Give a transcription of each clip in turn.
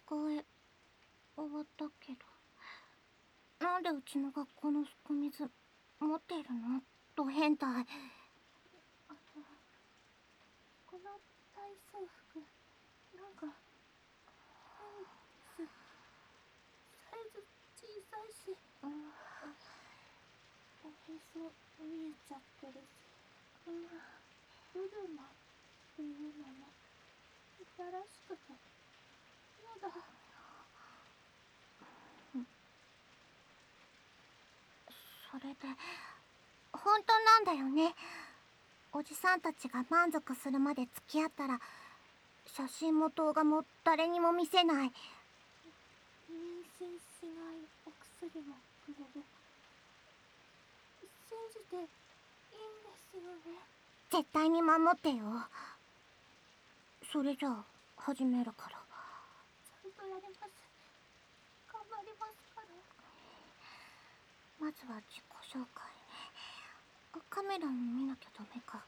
替え終わったけど、なんでうちの学校のすく水持ってるの？ド変態。 この体操服なんか変です。サイズ小さいし、おへそ見えちゃってるし、ブルマっていうのね、いやらしくてやだ。 それで本当なんだよね。おじさんたちが満足するまで付き合ったら、写真も動画も誰にも見せない。 妊娠しないお薬もくれる。信じていいんですよね？ 絶対に守ってよ。それじゃあ始めるから。 ちゃんとやります。頑張りますから。 まずは自己紹介ね。カメラ見なきゃダメか。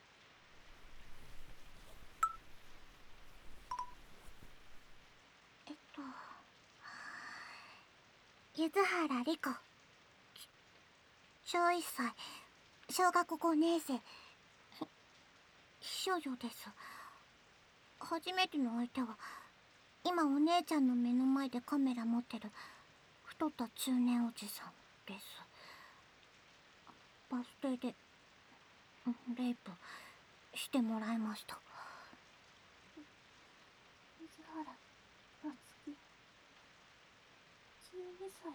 柚原莉子、小1歳、小学5年生、秘書女です。初めての相手は今お姉ちゃんの目の前でカメラ持ってる太った中年おじさんです。バス停でレイプしてもらいました。 柚原夏希、12歳です。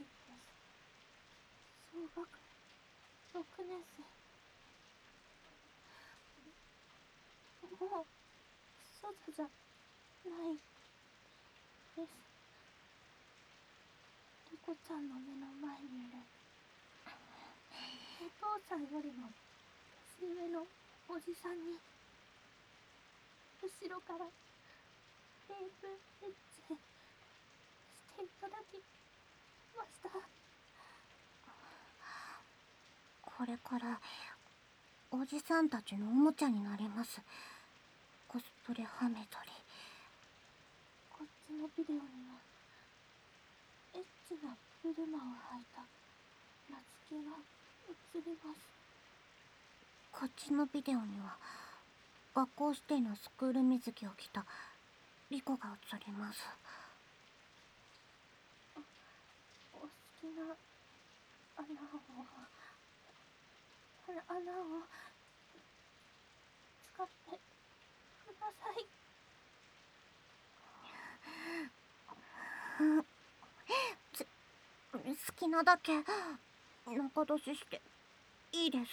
小学6年生。もう少女じゃないです。莉子ちゃんの目の前にいるお父さんよりも年上のおじさんに後ろからレイプエッチしていただきました。 これからおじさんたちのおもちゃになります。コスプレハメ撮り。 こっちのビデオにはエッチなブルマを履いた夏希が映ります。 こっちのビデオには学校指定のスクール水着を着たリコが映ります。 お好きな穴を使ってください。 好きなだけ中出ししていいです。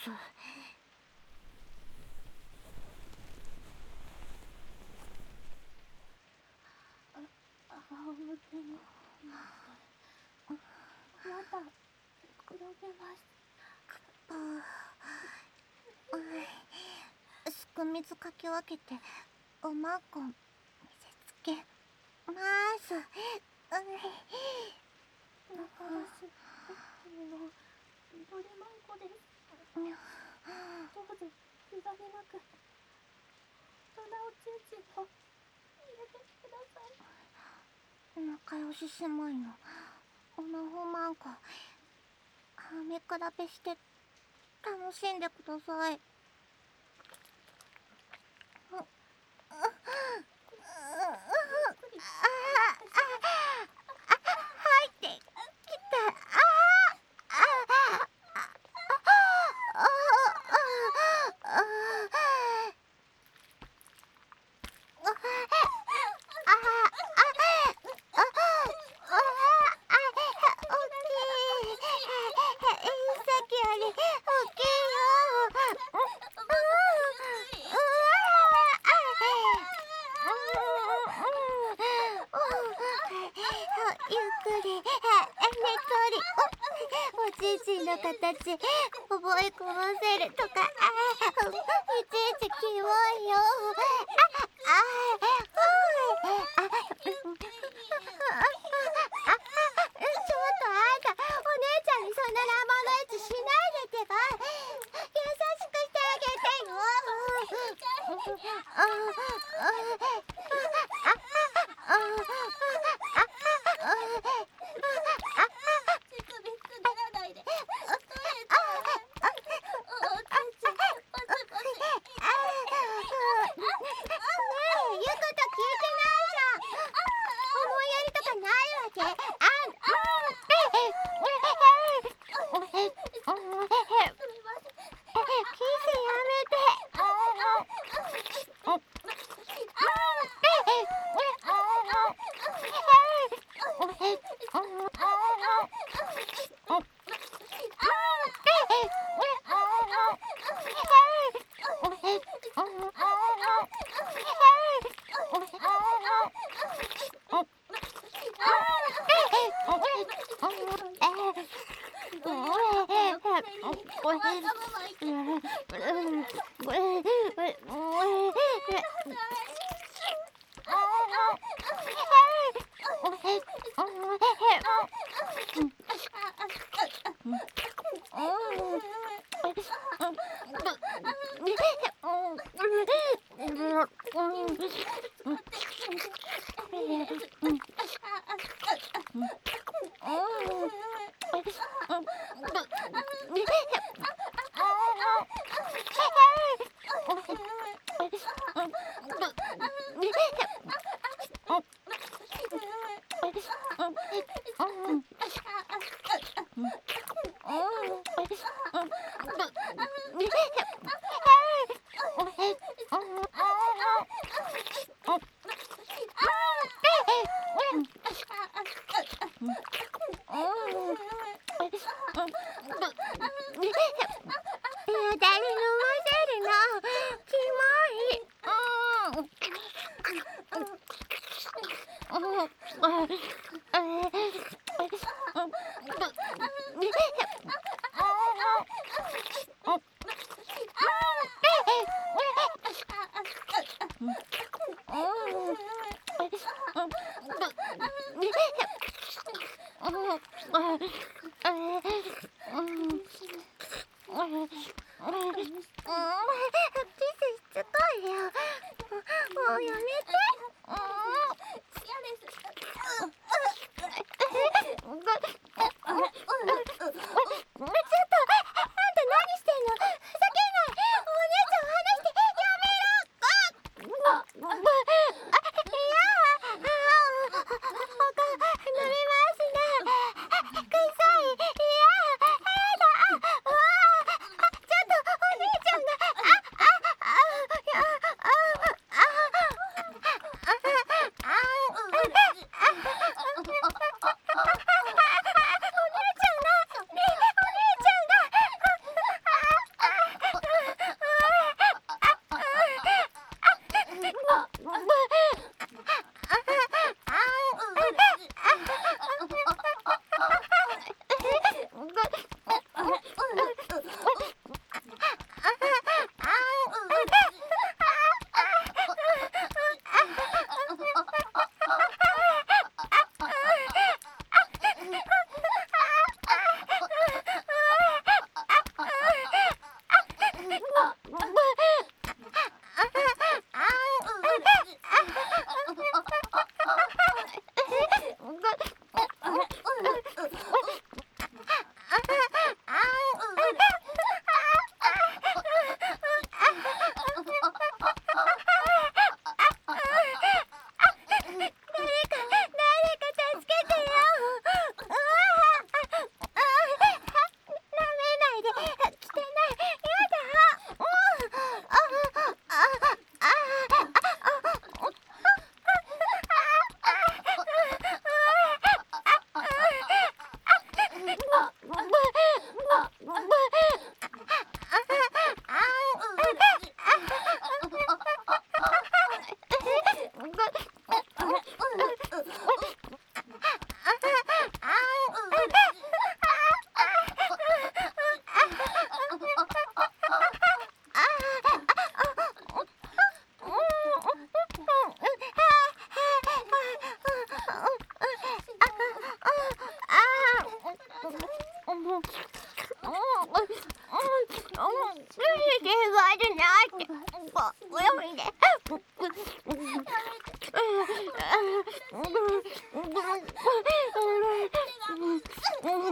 仰向けになってまた転げます。 すく水かき分けておまんこ見せつけます。 仲良しの緑マンコです。どうぞ気兼ねなく鼻をチューチューと入れてください。 仲良し姉妹のおなほまんこ、はめ比べして楽しんでください。入ってきて。ゆっくりねっとりおちんちんの形覚え込ませるとかいちいちキモいよ。ちょっとあんたお姉ちゃんにそんな乱暴なエッチしないでってば。優しくしてあげてよ。あビつならないで。お姉ちゃん。おちんちん、パチパチ。 言うこと聞いてないじゃん。思いやりとかないわけ。キスやめて。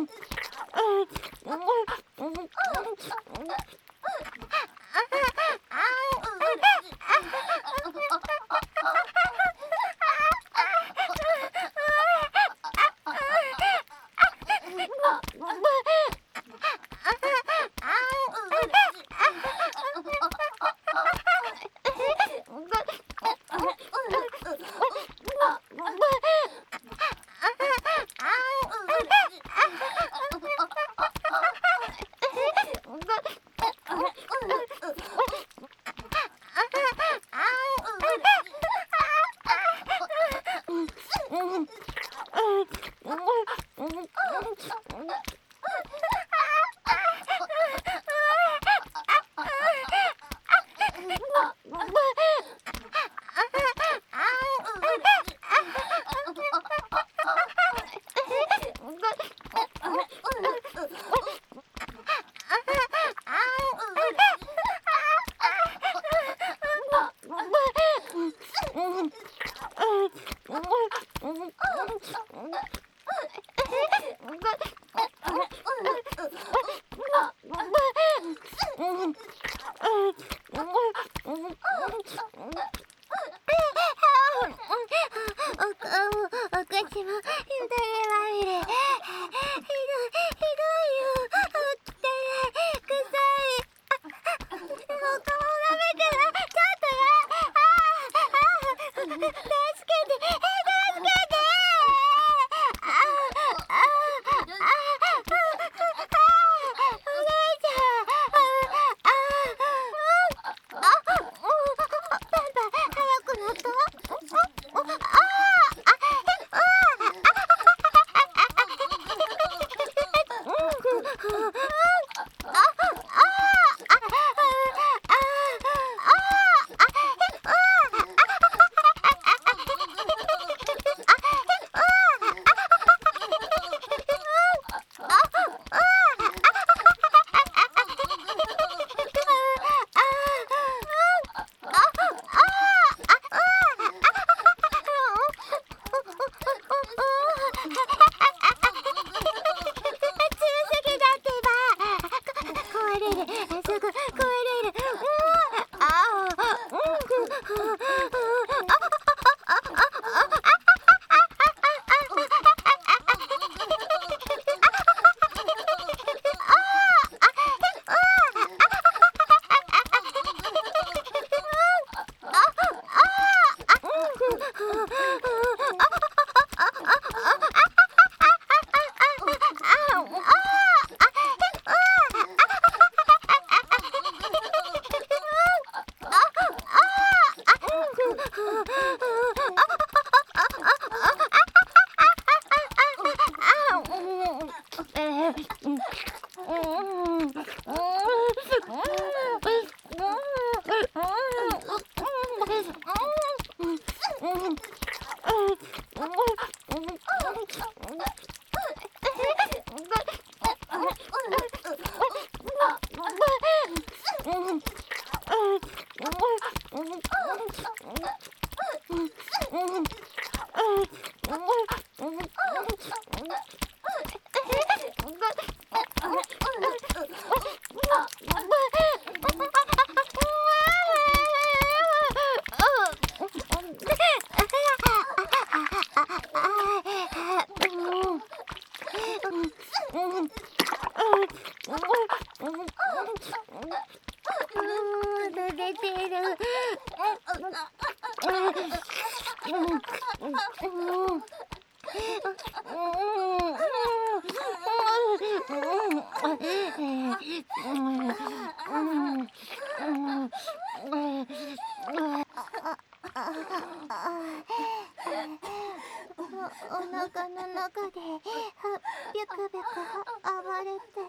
お腹の中でビュクビュク暴れて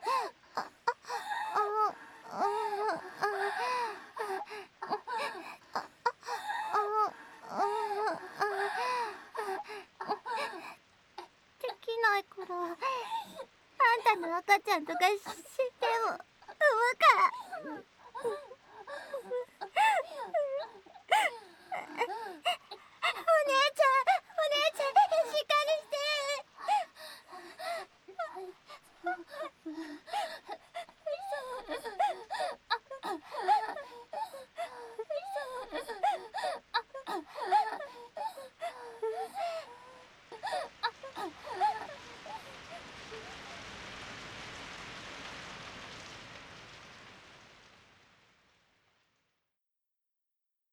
できないからあんたの赤ちゃんとか死んでも産むから。